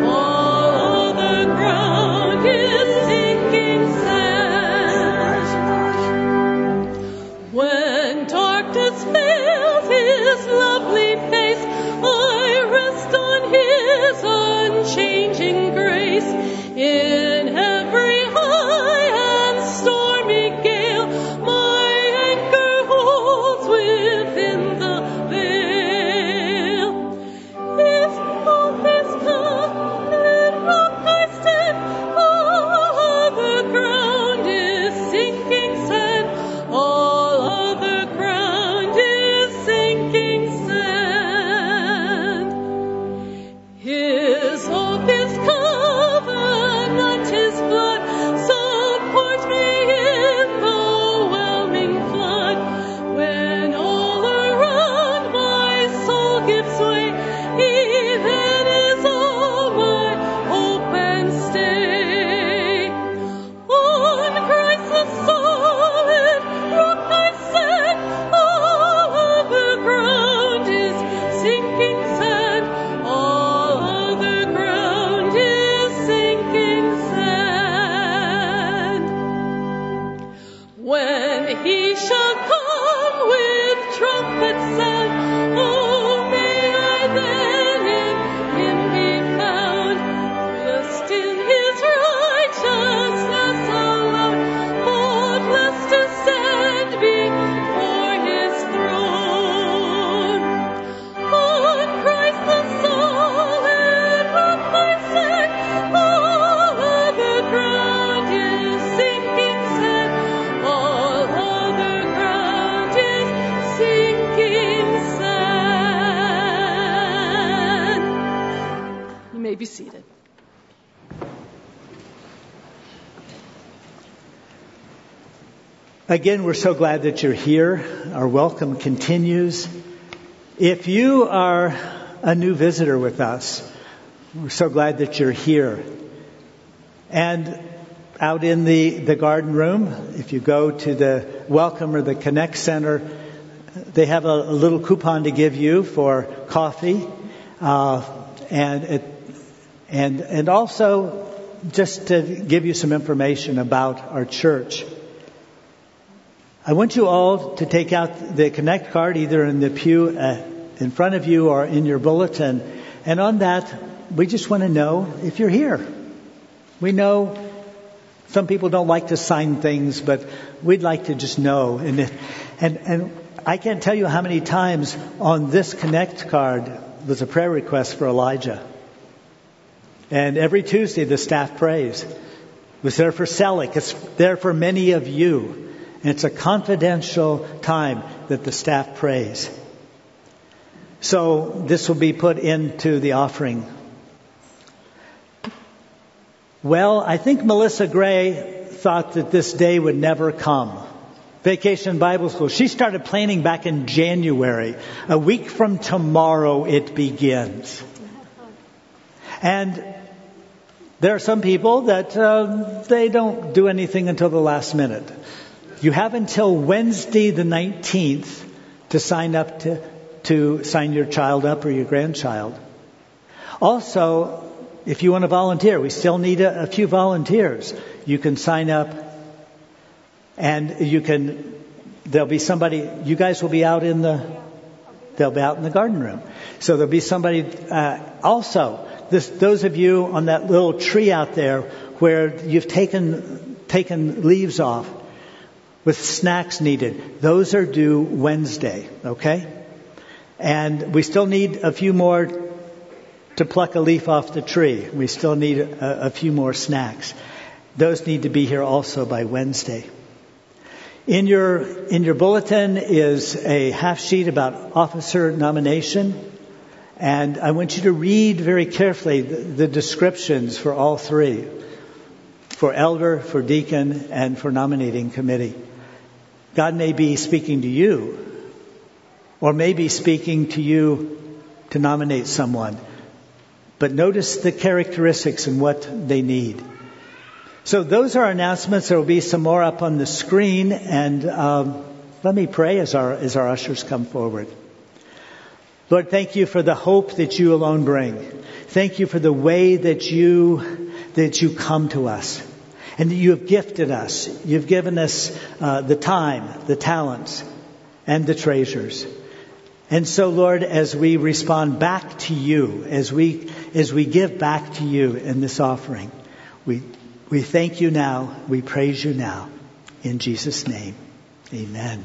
Be seated. Again, we're so glad that you're here. Our welcome continues. If you are a new visitor with us, we're so glad that you're here. And out in the garden room, if you go to the Welcome or the Connect Center, they have a little coupon to give you for coffee. And also just to give you some information about our church. I want you all to take out the Connect card either in the pew in front of you or in your bulletin. And on that, we just want to know if you're here. We know some people don't like to sign things, but we'd like to just know. And I can't tell you how many times on this Connect card was a prayer request for Elijah. And every Tuesday, the staff prays. It was there for Selleck. It's there for many of you. And it's a confidential time that the staff prays. So this will be put into the offering. Well, I think Melissa Gray thought that this day would never come. Vacation Bible School. She started planning back in January. A week from tomorrow it begins. And there are some people that they don't do anything until the last minute. You have until Wednesday the 19th to sign up to sign your child up or your grandchild. Also, if you want to volunteer, we still need a few volunteers. You can sign up, and there'll be somebody, you guys will be out they'll be out in the garden room. So there'll be somebody, also, those of you on that little tree out there where you've taken leaves off with snacks needed, those are due Wednesday, okay? And we still need a few more to pluck a leaf off the tree. We still need a few more snacks. Those need to be here also by Wednesday. In your bulletin is a half sheet about officer nomination. And I want you to read very carefully the descriptions for all three. For elder, for deacon, and for nominating committee. God may be speaking to you, or may be speaking to you to nominate someone. But notice the characteristics and what they need. So those are our announcements. There will be some more up on the screen. And let me pray as our ushers come forward. Lord, thank you for the hope that you alone bring. Thank you for the way that you come to us. And that you have gifted us. You've given us the time, the talents, and the treasures. And so, Lord, as we respond back to you, as we give back to you in this offering, we thank you now, we praise you now. In Jesus' name, amen.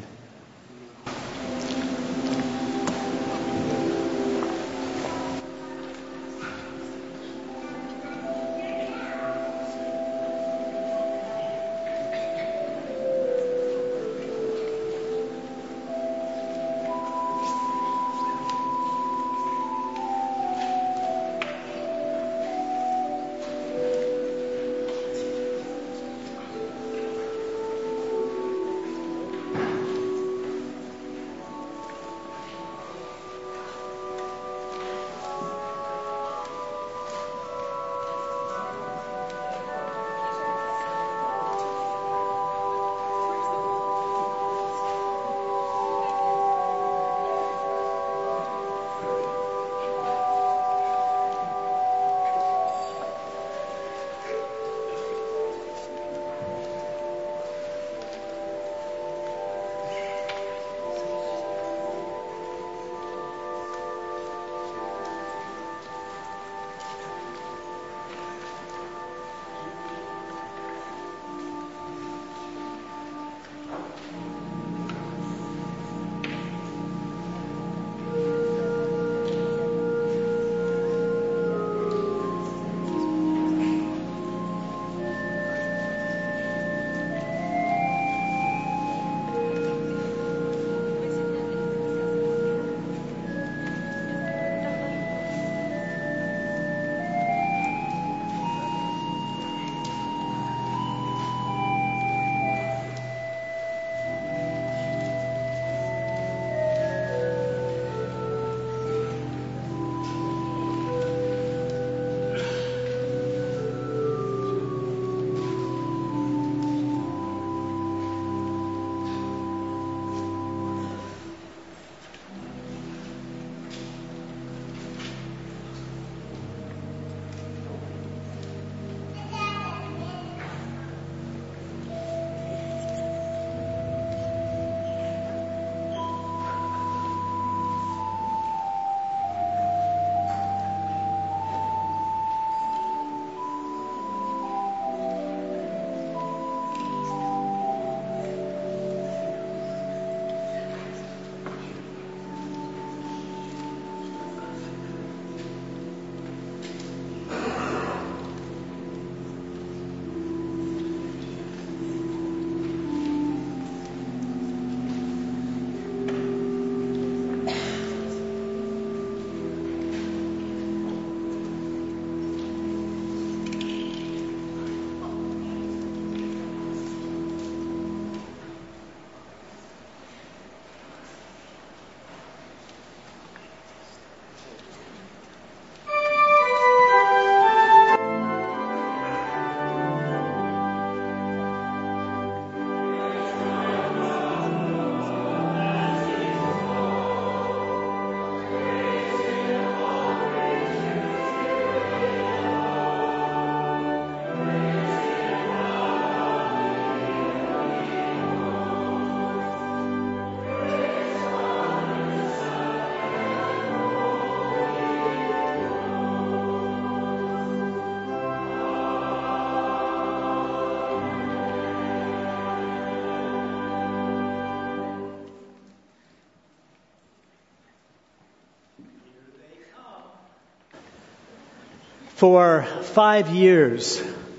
For 5 years,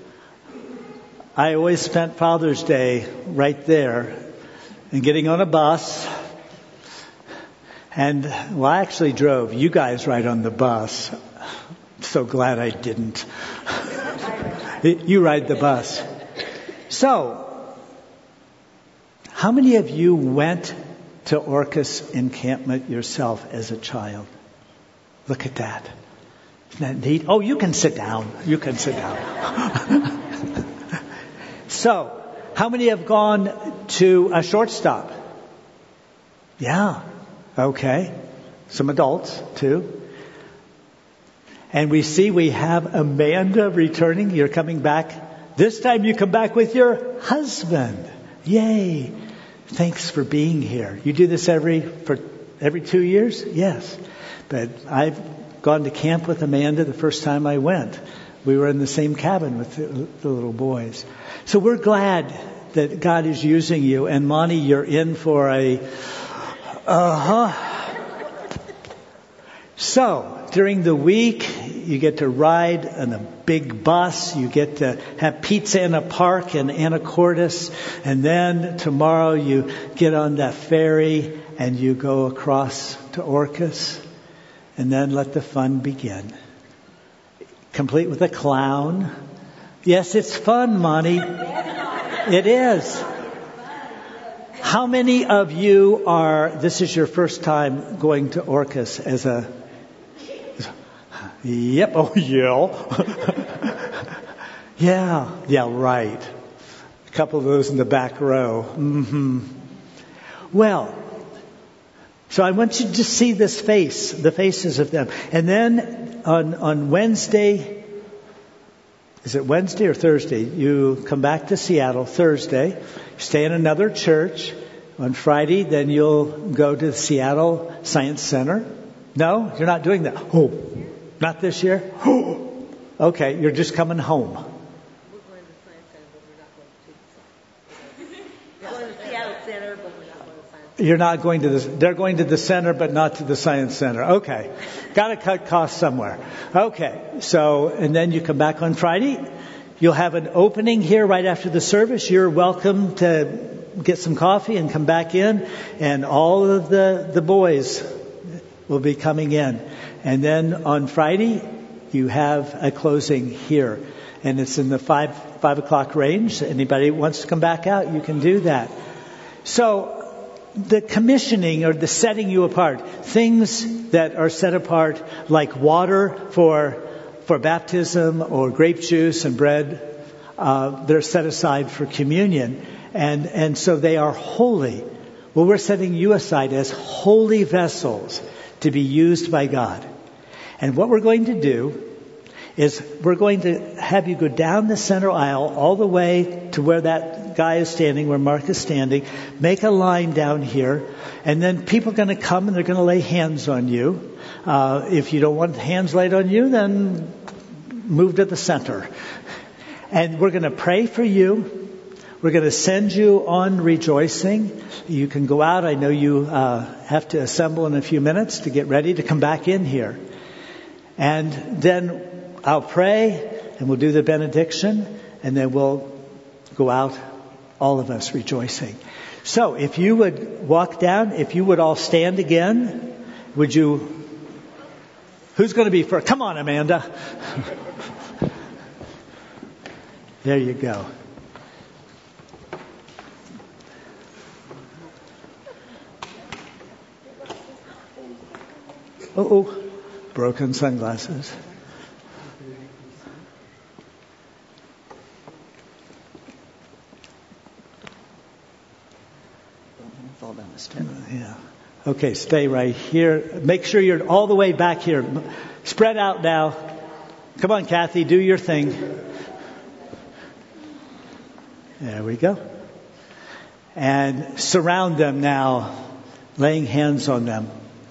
I always spent Father's Day right there and getting on a bus. And, well, I actually drove you guys right on the bus. I'm so glad I didn't. You ride the bus. So, how many of you went to Orcas encampment yourself as a child? Look at that. Isn't that neat? Oh, you can sit down. You can sit down. So, how many have gone to a shortstop? Yeah. Okay. Some adults, too. And we have Amanda returning. You're coming back. This time you come back with your husband. Yay. Thanks for being here. You do this every 2 years? Yes. But I've gone to camp with Amanda the first time I went. We were in the same cabin with the little boys. So we're glad that God is using you. And Monty, you're in for a... So, during the week, you get to ride on a big bus. You get to have pizza in a park in Anacortes. And then tomorrow you get on that ferry and you go across to Orcas. And then let the fun begin. Complete with a clown. Yes, it's fun, Monty. It is. How many of you this is your first time going to Orcas as a... Yep, oh yeah. Yeah, right. A couple of those in the back row. Mm-hmm. Well, so I want you to see the faces of them. And then on Wednesday, is it Wednesday or Thursday? You come back to Seattle Thursday, stay in another church. On Friday, then you'll go to the Seattle Science Center. No, you're not doing that. Oh, not this year? Oh, okay, you're just coming home. We're going to the Science Center, but we're not going to the Seattle Center, but we're not going to the Science Center. You're not going to they're going to the center, but not to the Science Center. Okay. Got to cut costs somewhere. Okay. So, and then you come back on Friday. You'll have an opening here right after the service. You're welcome to get some coffee and come back in. And all of the boys will be coming in. And then on Friday, you have a closing here. And it's in the 5 o'clock range. Anybody wants to come back out, you can do that. So, the commissioning or the setting you apart, things that are set apart like water for baptism or grape juice and bread, they're set aside for communion. And so they are holy. Well, we're setting you aside as holy vessels to be used by God. And what we're going to do is we're going to have you go down the center aisle all the way to where that guy is standing, where Mark is standing. Make a line down here. And then people are going to come and they're going to lay hands on you. If you don't want hands laid on you, then move to the center. And we're going to pray for you. We're going to send you on rejoicing. You can go out. I know you have to assemble in a few minutes to get ready to come back in here. And then I'll pray and we'll do the benediction and then we'll go out, all of us rejoicing. So if you would walk down, if you would all stand again, would you, who's going to be first? Come on, Amanda. There you go. Oh, broken sunglasses. Fall down the stairs. Yeah. Okay, stay right here. Make sure you're all the way back here. Spread out now. Come on, Kathy, do your thing. There we go. And surround them now, laying hands on them.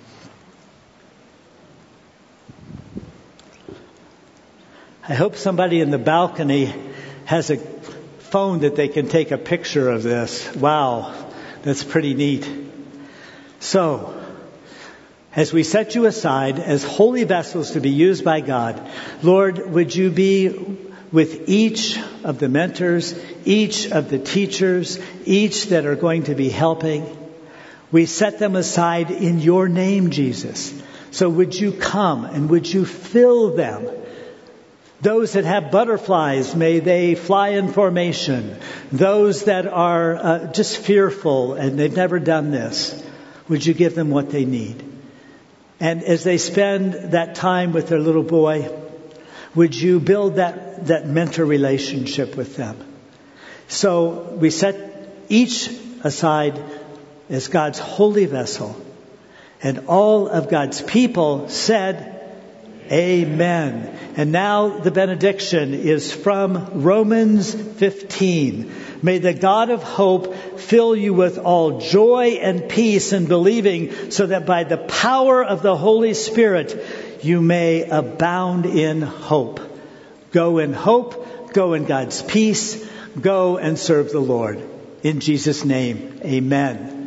I hope somebody in the balcony has a phone that they can take a picture of this. Wow, that's pretty neat. So, As we set you aside as holy vessels to be used by God, Lord, would you be with each of the mentors, each of the teachers, each that are going to be helping. We set them aside in your name, Jesus. So would you come and would you fill them? Those that have butterflies, may they fly in formation. Those that are just fearful and they've never done this, would you give them what they need? And as they spend that time with their little boy, would you build that mentor relationship with them? So we set each aside as God's holy vessel. And all of God's people said, Amen. And now the benediction is from Romans 15. May the God of hope fill you with all joy and peace in believing, so that by the power of the Holy Spirit you may abound in hope. Go in hope, go in God's peace, go and serve the Lord. In Jesus' name, amen.